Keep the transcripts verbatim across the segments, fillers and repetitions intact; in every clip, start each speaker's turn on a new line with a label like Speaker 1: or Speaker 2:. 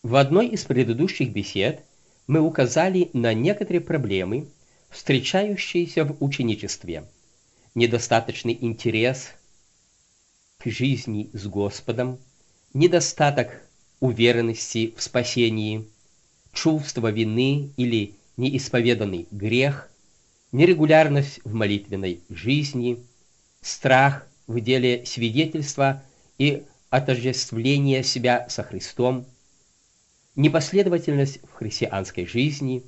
Speaker 1: В одной из предыдущих бесед мы указали на некоторые проблемы, встречающиеся в ученичестве. Недостаточный интерес к жизни с Господом, недостаток уверенности в спасении, чувство вины или неисповеданный грех, нерегулярность в молитвенной жизни, страх в деле свидетельства и отождествления себя со Христом, непоследовательность в христианской жизни.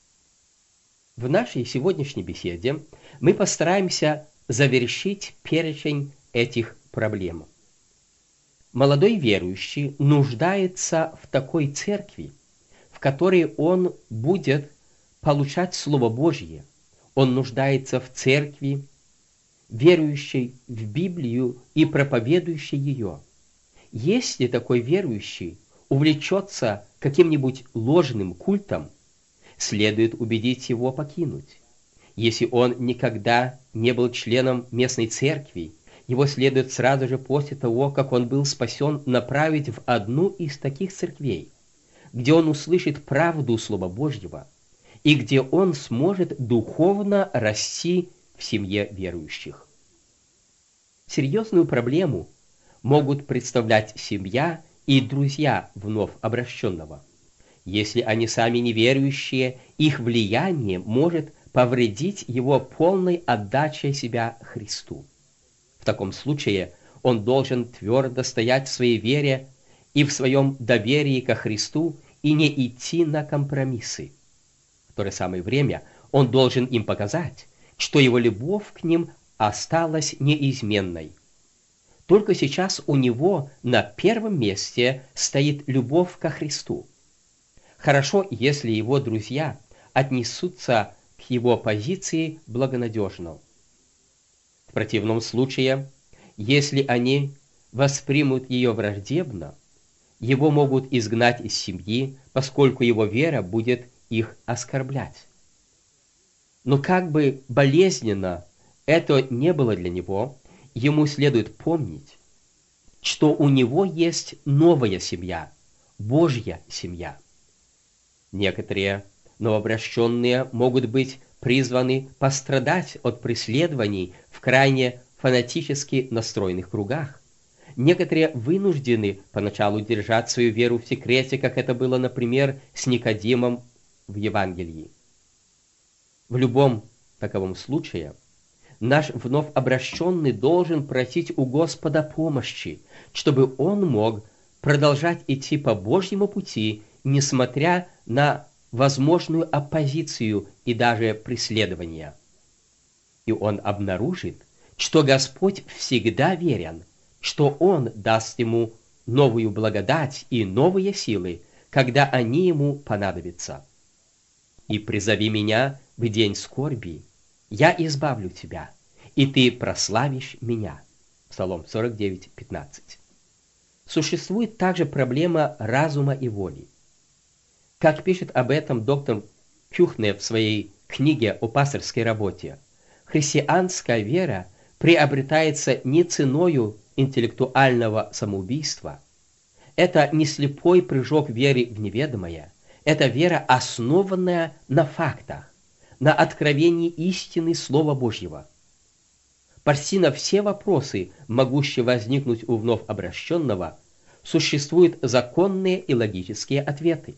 Speaker 1: В нашей сегодняшней беседе мы постараемся завершить перечень этих проблем. Молодой верующий нуждается в такой церкви, в которой он будет получать Слово Божье. Он нуждается в церкви, верующей в Библию и проповедующей ее. Если такой верующий увлечется каким-нибудь ложным культом, следует убедить его покинуть. Если он никогда не был членом местной церкви, его следует сразу же после того, как он был спасен, направить в одну из таких церквей, где он услышит правду Слова Божьего и где он сможет духовно расти в семье верующих. Серьезную проблему могут представлять семья и друзья вновь обращенного. Если они сами неверующие, их влияние может повредить его полной отдачей себя Христу. В таком случае он должен твердо стоять в своей вере и в своем доверии ко Христу и не идти на компромиссы. В то же самое время он должен им показать, что его любовь к ним осталась неизменной. Только сейчас у него на первом месте стоит любовь ко Христу. Хорошо, если его друзья отнесутся к его позиции благонадежно. В противном случае, если они воспримут ее враждебно, его могут изгнать из семьи, поскольку его вера будет их оскорблять. Но как бы болезненно это не было для него, ему следует помнить, что у него есть новая семья, Божья семья. Некоторые новообращенные могут быть призваны пострадать от преследований в крайне фанатически настроенных кругах. Некоторые вынуждены поначалу держать свою веру в секрете, как это было, например, с Никодимом в Евангелии. В любом таковом случае наш вновь обращенный должен просить у Господа помощи, чтобы он мог продолжать идти по Божьему пути, несмотря на возможную оппозицию и даже преследование. И он обнаружит, что Господь всегда верен, что Он даст ему новую благодать и новые силы, когда они ему понадобятся. «И призови меня в день скорби, я избавлю тебя, и ты прославишь меня». Псалом сорок девять, пятнадцать. Существует также проблема разума и воли. Как пишет об этом доктор Кюхне в своей книге о пасторской работе, христианская вера приобретается не ценою интеллектуального самоубийства. Это не слепой прыжок веры в неведомое, это вера, основанная на фактах, на откровении истины Слова Божьего. Почти на все вопросы, могущие возникнуть у вновь обращенного, существуют законные и логические ответы.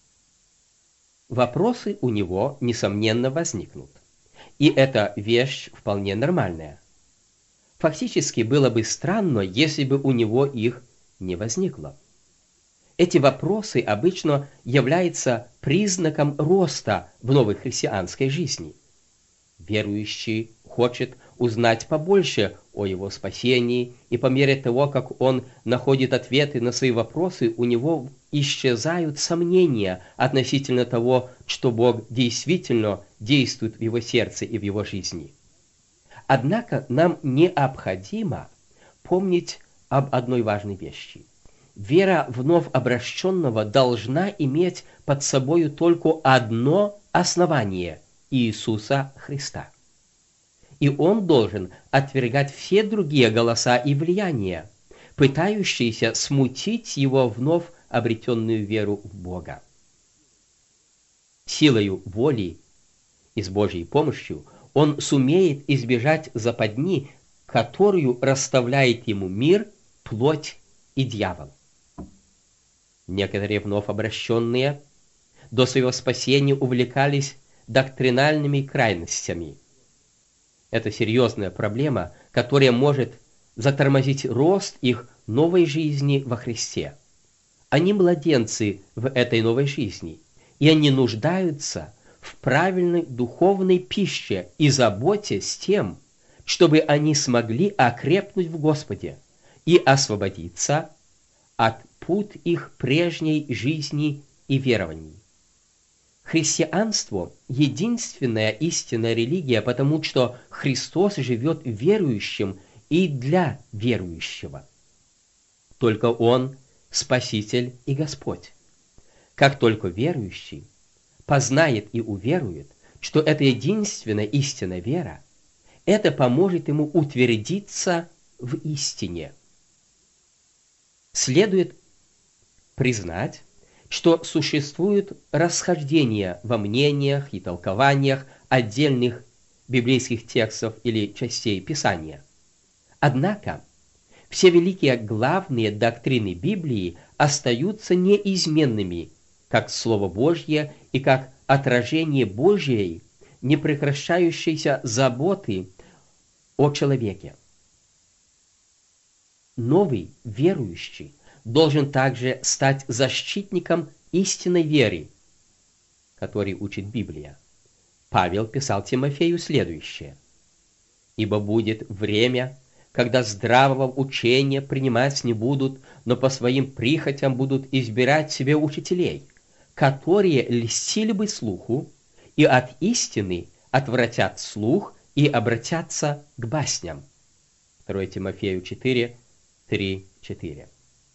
Speaker 1: Вопросы у него, несомненно, возникнут. И эта вещь вполне нормальная. Фактически было бы странно, если бы у него их не возникло. Эти вопросы обычно являются признаком роста в новой христианской жизни. Верующий хочет узнать побольше о его спасении, и по мере того, как он находит ответы на свои вопросы, у него исчезают сомнения относительно того, что Бог действительно действует в его сердце и в его жизни. Однако нам необходимо помнить об одной важной вещи. Вера вновь обращенного должна иметь под собою только одно основание – Иисуса Христа. И он должен отвергать все другие голоса и влияния, пытающиеся смутить его вновь обретенную веру в Бога. Силою воли и с Божьей помощью он сумеет избежать западни, которую расставляет ему мир, плоть и дьявол. Некоторые вновь обращенные до своего спасения увлекались доктринальными крайностями. Это серьезная проблема, которая может затормозить рост их новой жизни во Христе. Они младенцы в этой новой жизни, и они нуждаются в правильной духовной пище и заботе с тем, чтобы они смогли окрепнуть в Господе и освободиться от пут их прежней жизни и верований. Христианство – единственная истинная религия, потому что Христос живет верующим и для верующего. Только Он – Спаситель и Господь. Как только верующий познает и уверует, что это единственная истинная вера, это поможет ему утвердиться в истине. Следует признать, что существуют расхождения во мнениях и толкованиях отдельных библейских текстов или частей Писания. Однако, все великие главные доктрины Библии остаются неизменными, как Слово Божье и как отражение Божьей непрекращающейся заботы о человеке. Новый верующий должен также стать защитником истинной веры, который учит Библия. Павел писал Тимофею следующее: «Ибо будет время, когда здравого учения принимать не будут, но по своим прихотям будут избирать себе учителей, которые льстили бы слуху, и от истины отвратят слух и обратятся к басням». второе Тимофею четыре, три, четыре.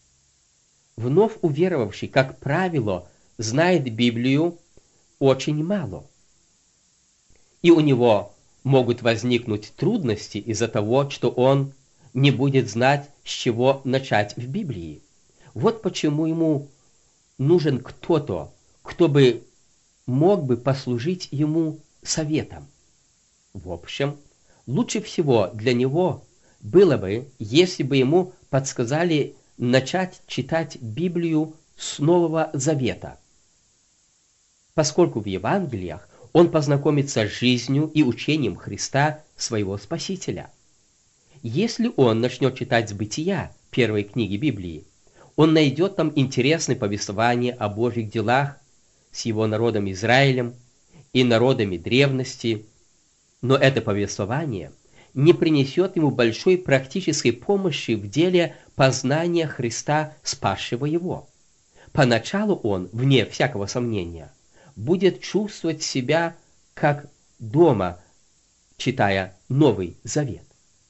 Speaker 1: Вновь уверовавший, как правило, знает Библию очень мало, и у него могут возникнуть трудности из-за того, что он не будет знать, с чего начать в Библии. Вот почему ему нужен кто-то, кто бы мог бы послужить ему советом. В общем, лучше всего для него было бы, если бы ему подсказали начать читать Библию с Нового Завета, поскольку в Евангелиях он познакомится с жизнью и учением Христа, своего Спасителя. Если он начнет читать с Бытия, первой книги Библии, он найдет там интересные повествования о Божьих делах с его народом Израилем и народами древности, но это повествование не принесет ему большой практической помощи в деле познания Христа, спасшего его. Поначалу он, вне всякого сомнения, будет чувствовать себя как дома, читая Новый Завет.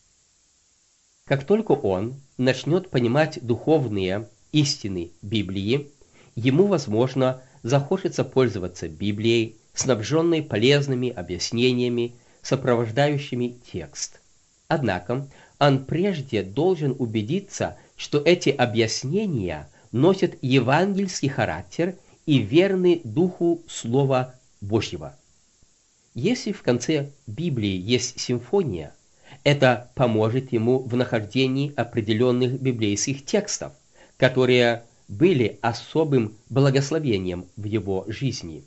Speaker 1: Как только он начнет понимать духовные истины Библии, ему, возможно, захочется пользоваться Библией, снабженной полезными объяснениями, сопровождающими текст. Однако он прежде должен убедиться, что эти объяснения носят евангельский характер и верны духу Слова Божьего. Если в конце Библии есть симфония, это поможет ему в нахождении определенных библейских текстов, которые были особым благословением в его жизни.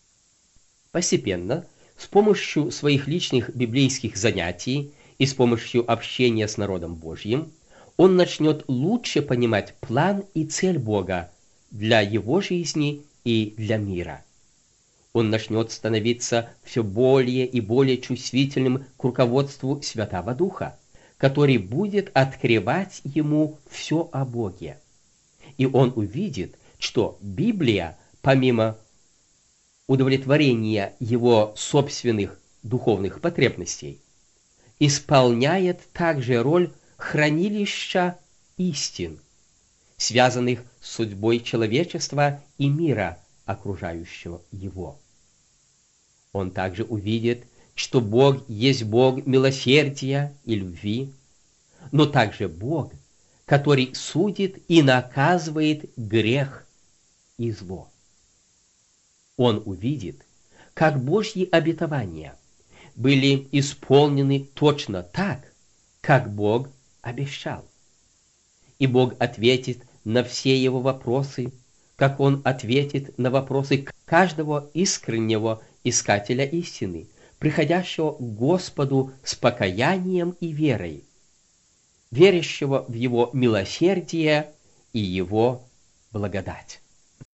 Speaker 1: Постепенно, с помощью своих личных библейских занятий и с помощью общения с народом Божьим, он начнет лучше понимать план и цель Бога для его жизни и для мира. Он начнет становиться все более и более чувствительным к руководству Святого Духа, который будет открывать ему все о Боге. И он увидит, что Библия, помимо удовлетворения его собственных духовных потребностей, исполняет также роль хранилища истин, связанных с судьбой человечества и мира, окружающего его. Он также увидит, что Бог есть Бог милосердия и любви, но также Бог, который судит и наказывает грех и зло. Он увидит, как Божьи обетования были исполнены точно так, как Бог обещал. И Бог ответит на все его вопросы, как Он ответит на вопросы каждого искреннего искателя истины, приходящего к Господу с покаянием и верой, верящего в Его милосердие и Его благодать.